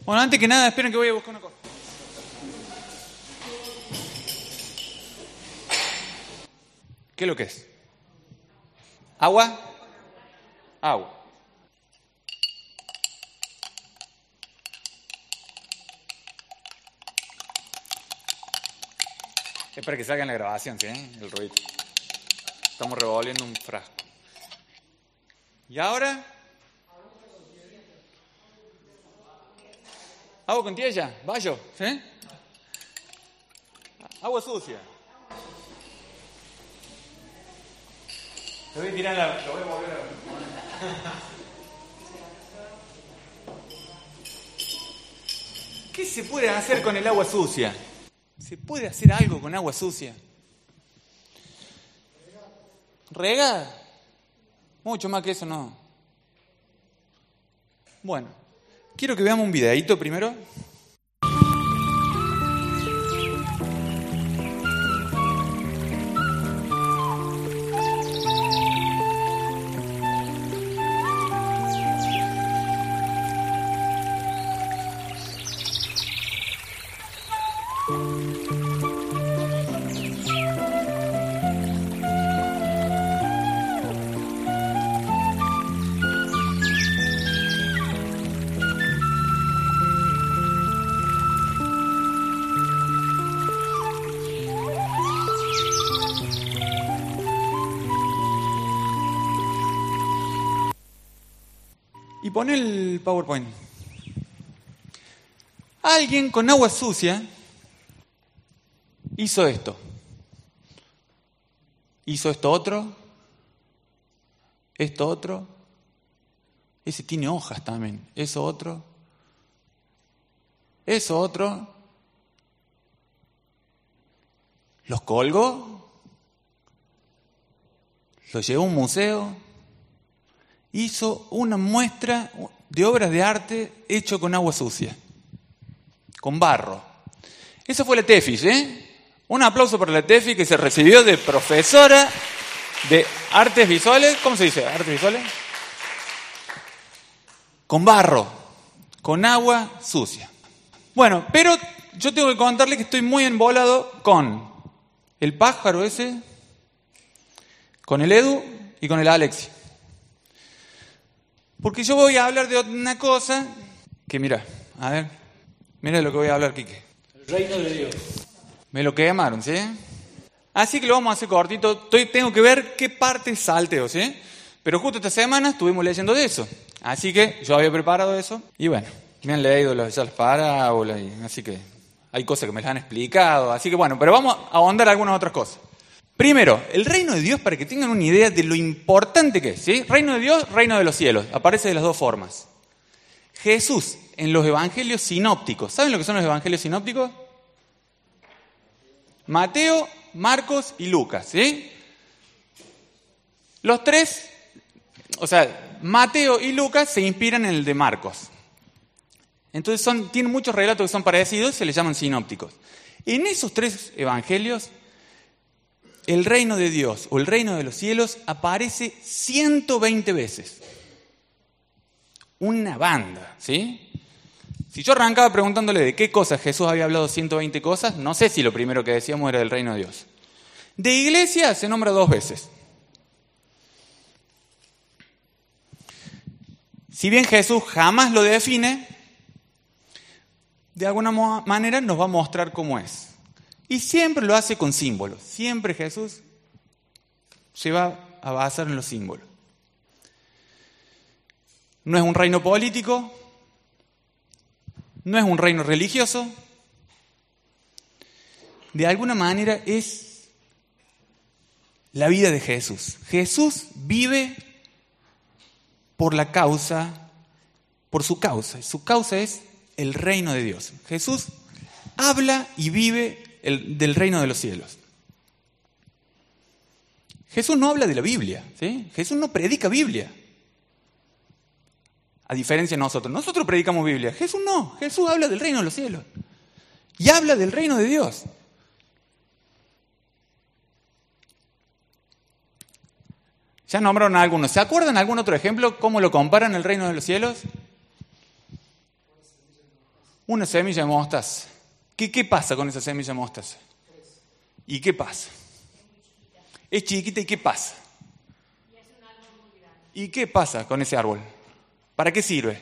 Bueno, antes que nada, esperen que voy a buscar una cosa. ¿Qué es lo que es? ¿Agua? Agua. Es para que salga en la grabación, ¿sí? El ruido. Estamos revolviendo un frasco. ¿Y ahora? Agua con tierra, bayo, ¿sí? Agua sucia. Lo voy a tirar lo voy a volver a ver. ¿Qué se puede hacer con el agua sucia? ¿Se puede hacer algo con agua sucia? ¿Regar? Mucho más que eso no. Bueno, quiero que veamos un videíto primero. Y pon el PowerPoint. Alguien con agua sucia hizo esto. Hizo esto otro. Esto otro. Ese tiene hojas también. Eso otro. Eso otro. Los colgó. Los llevó a un museo. Hizo una muestra de obras de arte hecho con agua sucia, con barro. Esa fue la TEFIS, ¿eh? Un aplauso para la TEFIS que se recibió de profesora de artes visuales. ¿Cómo se dice? ¿Artes visuales? Con barro, con agua sucia. Bueno, pero yo tengo que contarle que estoy muy embolado con el pájaro ese, con el Edu y con el Alexi. Porque yo voy a hablar de una cosa que, mira de lo que voy a hablar, Quique. El reino de Dios. Me lo quemaron, ¿sí? Así que lo vamos a hacer cortito. Tengo que ver qué parte salteo, ¿sí? Pero justo esta semana estuvimos leyendo de eso. Así que yo había preparado eso. Y bueno, me han leído las parábolas. Así que hay cosas que me las han explicado. Así que bueno, pero vamos a ahondar algunas otras cosas. Primero, el reino de Dios, para que tengan una idea de lo importante que es, ¿sí? Reino de Dios, reino de los cielos. Aparece de las dos formas. Jesús, en los evangelios sinópticos. ¿Saben lo que son los evangelios sinópticos? Mateo, Marcos y Lucas, ¿sí? Los tres, Mateo y Lucas se inspiran en el de Marcos. Entonces tienen muchos relatos que son parecidos y se les llaman sinópticos. En esos tres evangelios, el reino de Dios o el reino de los cielos aparece 120 veces. Una banda, ¿sí? Si yo arrancaba preguntándole de qué cosas Jesús había hablado 120 cosas, no sé si lo primero que decíamos era del reino de Dios. De iglesia se nombra 2 veces. Si bien Jesús jamás lo define, de alguna manera nos va a mostrar cómo es. Y siempre lo hace con símbolos. Siempre Jesús se va a basar en los símbolos. No es un reino político, no es un reino religioso. De alguna manera es la vida de Jesús. Jesús vive por la causa, por su causa. Su causa es el reino de Dios. Jesús habla y vive del reino de los cielos. Jesús no habla de la Biblia, ¿sí? Jesús no predica Biblia. A diferencia de nosotros. Nosotros predicamos Biblia. Jesús no. Jesús habla del reino de los cielos. Y habla del reino de Dios. Ya nombraron a algunos. ¿Se acuerdan algún otro ejemplo? ¿Cómo lo comparan el reino de los cielos? Una semilla de mostaza. ¿Qué pasa con esa semilla de mostaza? ¿Y qué pasa? Es chiquita, ¿y qué pasa? ¿Y qué pasa con ese árbol? ¿Para qué sirve?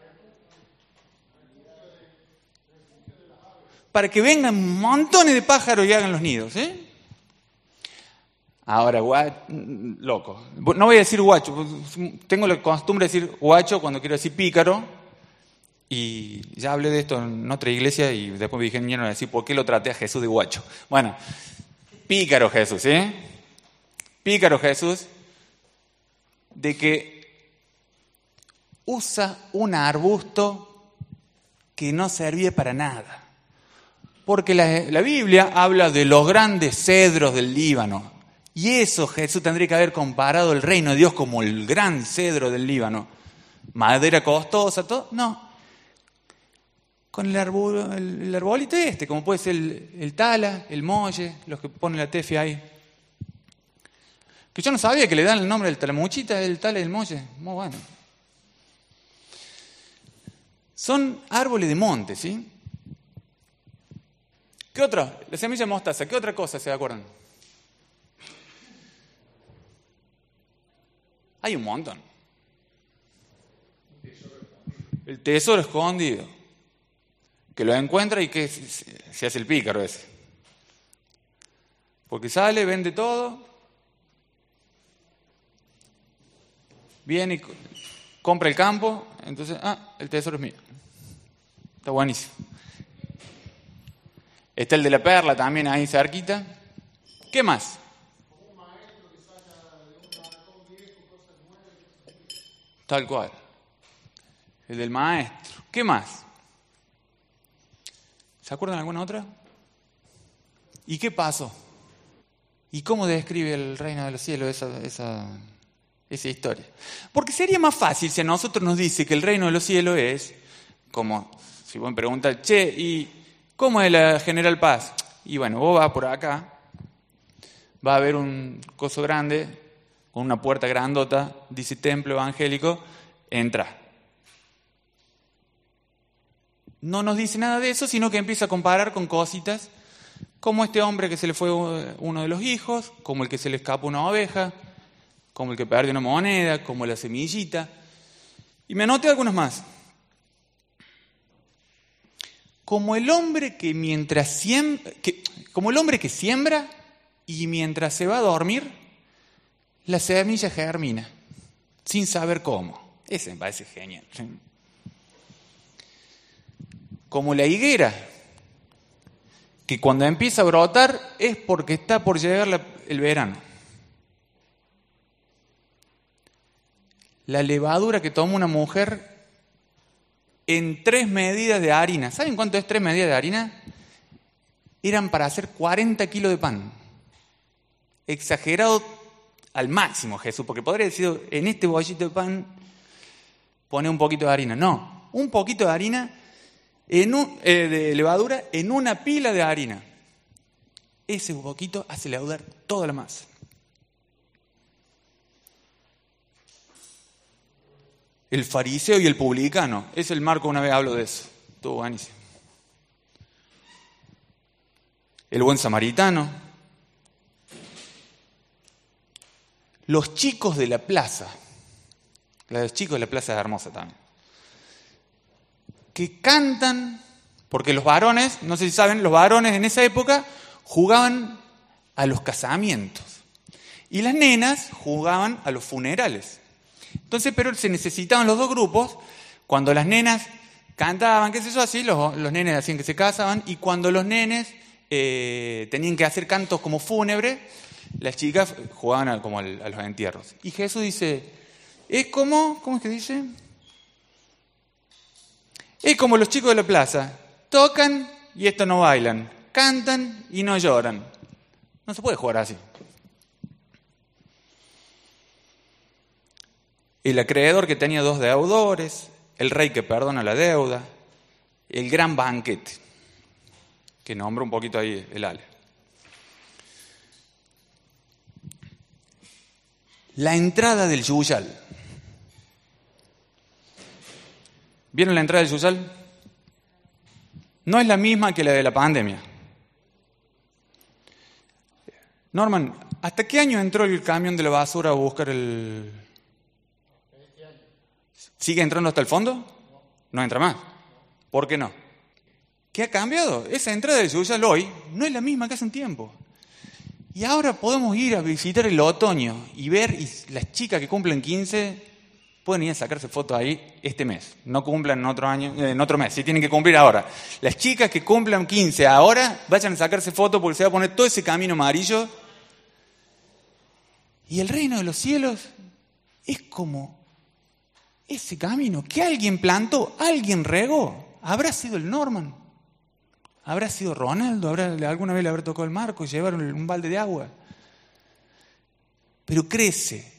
Para que vengan montones de pájaros y hagan los nidos, ¿eh? Ahora, loco. No voy a decir guacho. Tengo la costumbre de decir guacho cuando quiero decir pícaro. Y ya hablé de esto en otra iglesia y después me dijeron a decir por qué lo traté a Jesús de guacho. Bueno, pícaro Jesús, ¿eh? Pícaro Jesús de que usa un arbusto que no servía para nada. Porque la Biblia habla de los grandes cedros del Líbano. Y eso Jesús tendría que haber comparado el reino de Dios como el gran cedro del Líbano. Madera costosa, todo. No. Con el arbolito como puede ser el tala, el molle, los que ponen la tefi ahí. Que yo no sabía que le dan el nombre del talamuchita, el tala y el molle. Muy bueno. Son árboles de monte, ¿sí? ¿Qué otra? La semilla de mostaza. ¿Qué otra cosa se acuerdan? Hay un montón. El tesoro escondido. Que lo encuentra y que se hace el pícaro ese. Porque sale, vende todo. Viene y compra el campo. Entonces, el tesoro es mío. Está buenísimo. Está el de la perla también ahí cerquita. ¿Qué más? Tal cual. El del maestro. ¿Qué más? ¿Se acuerdan de alguna otra? ¿Y qué pasó? ¿Y cómo describe el reino de los cielos esa historia? Porque sería más fácil si a nosotros nos dice que el reino de los cielos es como, si vos me preguntas, ¿y cómo es la General Paz? Y bueno, vos vas por acá, va a haber un coso grande, con una puerta grandota, dice templo evangélico, entra. No nos dice nada de eso, sino que empieza a comparar con cositas, como este hombre que se le fue uno de los hijos, como el que se le escapó una oveja, como el que perdió una moneda, como la semillita. Y me anoté algunos más. Como el hombre que como el hombre que siembra y mientras se va a dormir, la semilla germina, sin saber cómo. Ese me parece genial. Como la higuera, que cuando empieza a brotar es porque está por llegar el verano. La levadura que toma una mujer en 3 medidas de harina. ¿Saben cuánto es 3 medidas de harina? Eran para hacer 40 kilos de pan. Exagerado al máximo, Jesús, porque podría decir, en este bollito de pan pone un poquito de harina. No, un poquito de harina de levadura en una pila de harina. Ese poquito hace leudar toda la masa. El fariseo y el publicano. Es el Marco, una vez hablo de eso. Estuvo buenísimo. El buen samaritano. Los chicos de la plaza. Los chicos de la plaza es hermosa también. Que cantan, porque los varones, no sé si saben, los varones en esa época jugaban a los casamientos. Y las nenas jugaban a los funerales. Entonces, pero se necesitaban los dos grupos. Cuando las nenas cantaban, qué sé yo, así, los nenes hacían que se casaban. Y cuando los nenes tenían que hacer cantos como fúnebres, las chicas jugaban como a los entierros. Y Jesús dice, ¿cómo es que dice? Es como los chicos de la plaza, tocan y estos no bailan, cantan y no lloran. No se puede jugar así. El acreedor que tenía 2 deudores, el rey que perdona la deuda, el gran banquete, que nombra un poquito ahí el Ale. La entrada del Yuyal. ¿Vieron la entrada del Yuyal? no es la misma que la de la pandemia. Norman, ¿hasta qué año entró el camión de la basura a buscar el...? ¿Sigue entrando hasta el fondo? No entra más. ¿Por qué no? ¿Qué ha cambiado? Esa entrada de Yuyal hoy no es la misma que hace un tiempo. Y ahora podemos ir a visitar el otoño y ver, y las chicas que cumplen 15 pueden ir a sacarse fotos ahí este mes. No cumplan en otro año, en otro mes, sí tienen que cumplir ahora. Las chicas que cumplan 15 ahora, vayan a sacarse fotos porque se va a poner todo ese camino amarillo. Y el reino de los cielos es como ese camino que alguien plantó, alguien regó. ¿Habrá sido el Norman? ¿Habrá sido Ronaldo? ¿Alguna vez le habrá tocado el marco y llevar un balde de agua? Pero crece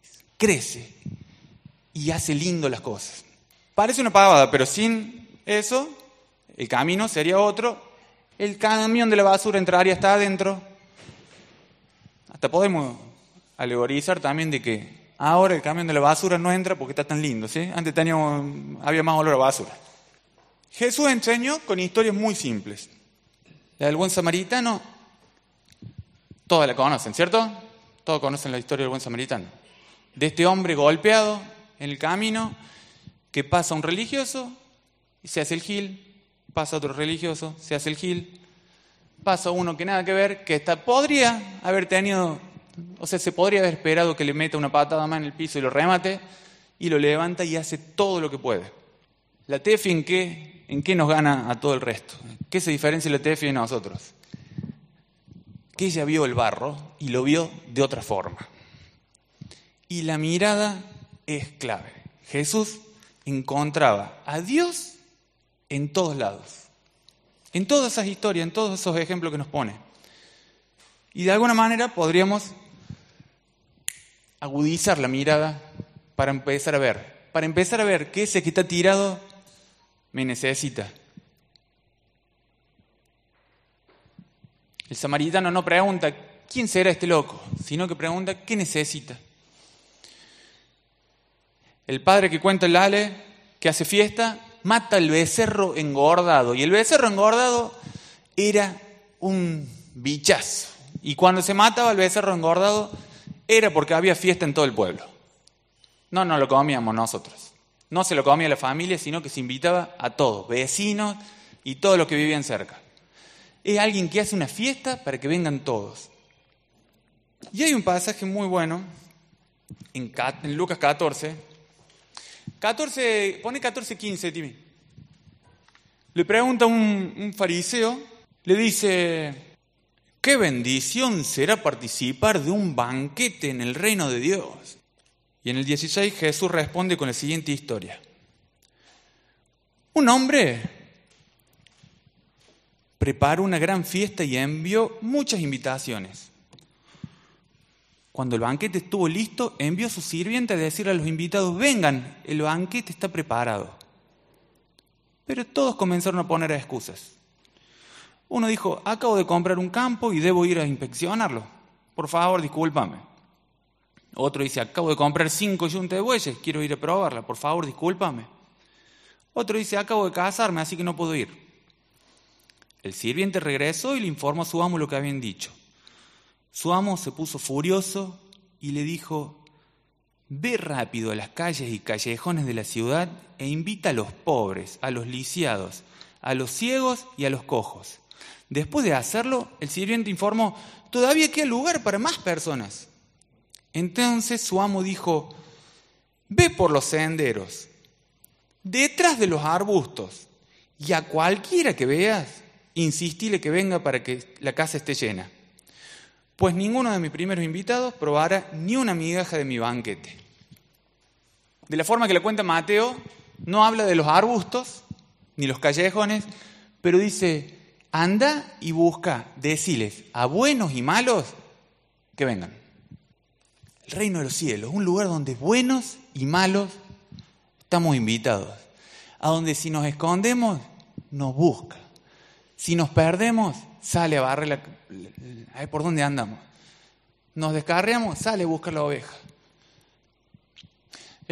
y hace lindo las cosas. Parece una pavada, pero sin eso, el camino sería otro. El camión de la basura entraría hasta adentro. Hasta podemos alegorizar también de que ahora el camión de la basura no entra porque está tan lindo, ¿sí? Antes había más olor a basura. Jesús enseñó con historias muy simples. La del buen samaritano, todos la conocen, ¿cierto? Todos conocen la historia del buen samaritano. De este hombre golpeado en el camino, que pasa un religioso y se hace el gil, pasa otro religioso, se hace el gil, pasa uno que nada que ver, que podría haber tenido, o sea, se podría haber esperado que le meta una patada más en el piso y lo remate, y lo levanta y hace todo lo que puede. La Tefi, ¿en qué nos gana a todo el resto? ¿Qué se diferencia la Tefi de nosotros? Que ella vio el barro y lo vio de otra forma. Y la mirada es clave. Jesús encontraba a Dios en todos lados. En todas esas historias, en todos esos ejemplos que nos pone. Y de alguna manera podríamos agudizar la mirada para empezar a ver. Para empezar a ver que ese que está tirado me necesita. El samaritano no pregunta quién será este loco, sino que pregunta qué necesita. El padre que cuenta el ale, que hace fiesta, mata al becerro engordado. Y el becerro engordado era un bichazo. Y cuando se mataba el becerro engordado era porque había fiesta en todo el pueblo. No lo comíamos nosotros. No se lo comía la familia, sino que se invitaba a todos, vecinos y todos los que vivían cerca. Es alguien que hace una fiesta para que vengan todos. Y hay un pasaje muy bueno en Lucas 14. Pone 14:15, Timi. Le pregunta un fariseo, le dice, ¿qué bendición será participar de un banquete en el reino de Dios? Y en el 16 Jesús responde con la siguiente historia. Un hombre preparó una gran fiesta y envió muchas invitaciones. Cuando el banquete estuvo listo, envió a su sirviente a decirle a los invitados, vengan, el banquete está preparado. Pero todos comenzaron a poner excusas. Uno dijo, acabo de comprar un campo y debo ir a inspeccionarlo. Por favor, discúlpame. Otro dice, acabo de comprar 5 yuntas de bueyes, quiero ir a probarla, por favor, discúlpame. Otro dice, acabo de casarme, así que no puedo ir. El sirviente regresó y le informó a su amo lo que habían dicho. Su amo se puso furioso y le dijo, ve rápido a las calles y callejones de la ciudad e invita a los pobres, a los lisiados, a los ciegos y a los cojos. Después de hacerlo, el sirviente informó, todavía queda lugar para más personas. Entonces su amo dijo, ve por los senderos, detrás de los arbustos, y a cualquiera que veas, insistile que venga para que la casa esté llena. Pues ninguno de mis primeros invitados probará ni una migaja de mi banquete. De la forma que le cuenta Mateo, no habla de los arbustos, ni los callejones, pero dice, anda y busca, deciles a buenos y malos que vengan. El reino de los cielos, un lugar donde buenos y malos estamos invitados. A donde si nos escondemos, nos busca. Si nos perdemos, sale a barrer a ver por dónde andamos. Nos descarriamos, sale a buscar la oveja.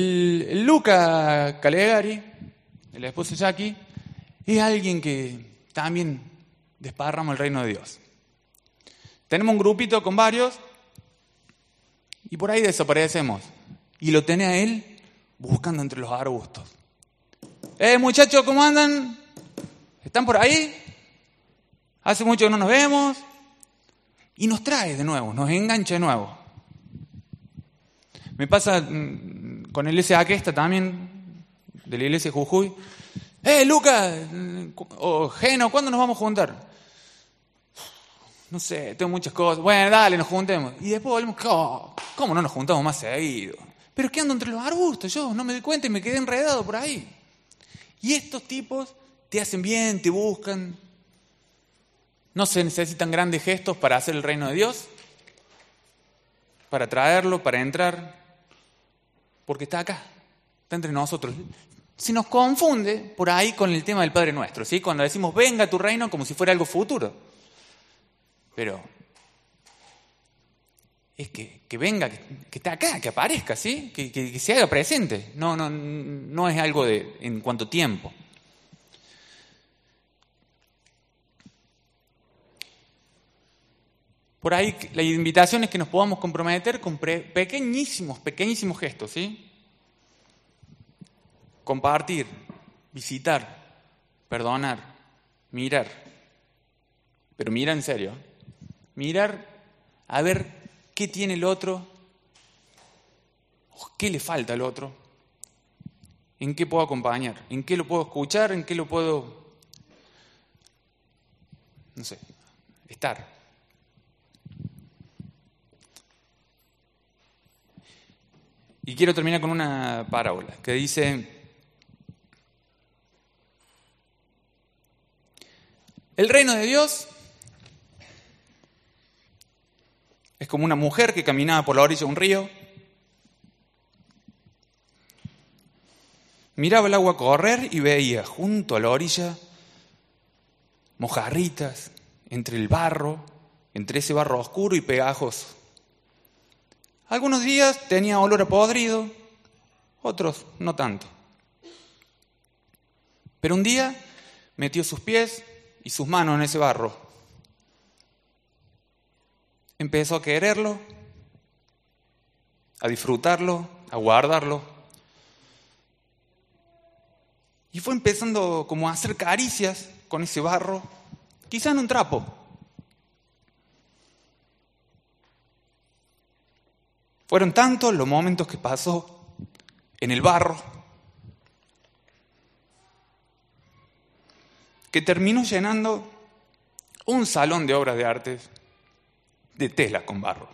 El Luca Calegari, el esposo de Jackie, es alguien que también desparramos el reino de Dios. Tenemos un grupito con varios y por ahí desaparecemos. Y lo tenés a él buscando entre los arbustos. Muchachos, ¿cómo andan? ¿Están por ahí? Hace mucho que no nos vemos. Y nos trae de nuevo, nos engancha de nuevo. Me pasa con el S.A.Aquesta también, de la iglesia de Jujuy. Lucas, o Geno, ¿cuándo nos vamos a juntar? No sé, tengo muchas cosas. Bueno, dale, nos juntemos. Y después volvemos, ¿cómo no nos juntamos más seguido? Pero es que ando entre los arbustos, yo no me doy cuenta y me quedé enredado por ahí. Y estos tipos te hacen bien, te buscan. No se necesitan grandes gestos para hacer el reino de Dios, para traerlo, para entrar, porque está acá, está entre nosotros. Se nos confunde por ahí con el tema del Padre Nuestro, ¿sí? Cuando decimos venga tu reino como si fuera algo futuro. Pero es que venga, que está acá, que aparezca, ¿sí? Que se haga presente. No es algo de en cuanto tiempo. Por ahí la invitación es que nos podamos comprometer con pequeñísimos gestos, ¿sí? Compartir, visitar, perdonar, mirar. Pero mira en serio. Mirar a ver qué tiene el otro, qué le falta al otro, en qué puedo acompañar, en qué lo puedo escuchar, en qué lo puedo, no sé, estar. Y quiero terminar con una parábola que dice: el reino de Dios es como una mujer que caminaba por la orilla de un río, miraba el agua correr y veía junto a la orilla mojarritas entre el barro, entre ese barro oscuro y pegajoso. Algunos días tenía olor a podrido, otros no tanto. Pero un día metió sus pies y sus manos en ese barro. Empezó a quererlo, a disfrutarlo, a guardarlo. Y fue empezando como a hacer caricias con ese barro, quizá en un trapo. Fueron tantos los momentos que pasó en el barro que terminó llenando un salón de obras de arte de tela con barro.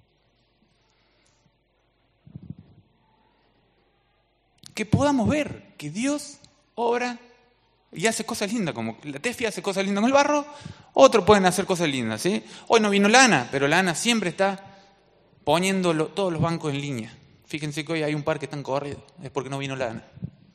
Que podamos ver que Dios obra y hace cosas lindas, como la Tefi hace cosas lindas con el barro, otros pueden hacer cosas lindas, ¿sí? Hoy no vino Lana, pero Lana siempre está poniendo todos los bancos en línea. Fíjense que hoy hay un par que están corridos, es porque no vino Lana.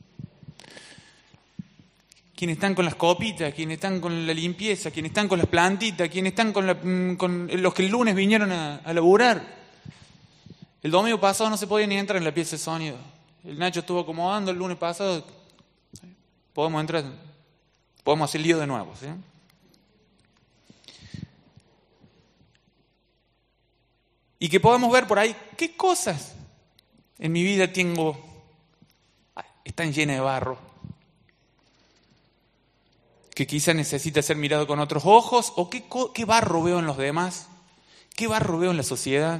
Quienes están con las copitas, quienes están con la limpieza, quienes están con las plantitas, quienes están con los que el lunes vinieron a laburar. El domingo pasado no se podía ni entrar en la pieza de sonido. El Nacho estuvo acomodando el lunes pasado. Podemos entrar, podemos hacer lío de nuevo, ¿sí? Y que podamos ver por ahí qué cosas en mi vida están llenas de barro, que quizá necesita ser mirado con otros ojos, o qué barro veo en los demás, qué barro veo en la sociedad,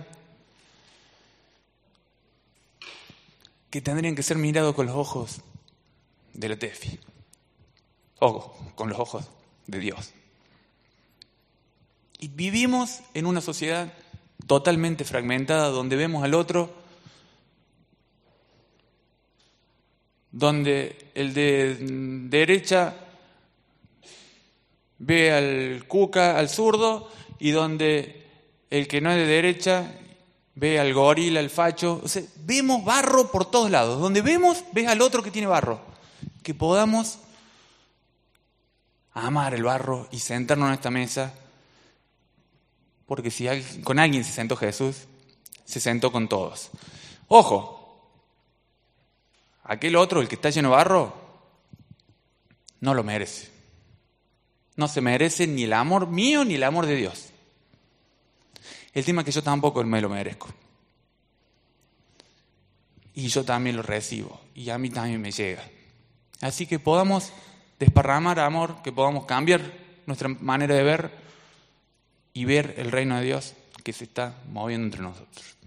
que tendrían que ser mirados con los ojos de la Tefi, o con los ojos de Dios. Y vivimos en una sociedad totalmente fragmentada, donde vemos al otro, donde el de derecha ve al cuca, al zurdo, y donde el que no es de derecha ve al gorila, al facho. O sea, vemos barro por todos lados. Donde ves al otro que tiene barro. Que podamos amar el barro y sentarnos en esta mesa. Porque si con alguien se sentó Jesús, se sentó con todos. Ojo, aquel otro, el que está lleno de barro, no lo merece. no se merece ni el amor mío ni el amor de Dios. El tema es que yo tampoco me lo merezco. Y yo también lo recibo. Y a mí también me llega. Así que podamos desparramar amor, que podamos cambiar nuestra manera de ver y ver el reino de Dios que se está moviendo entre nosotros.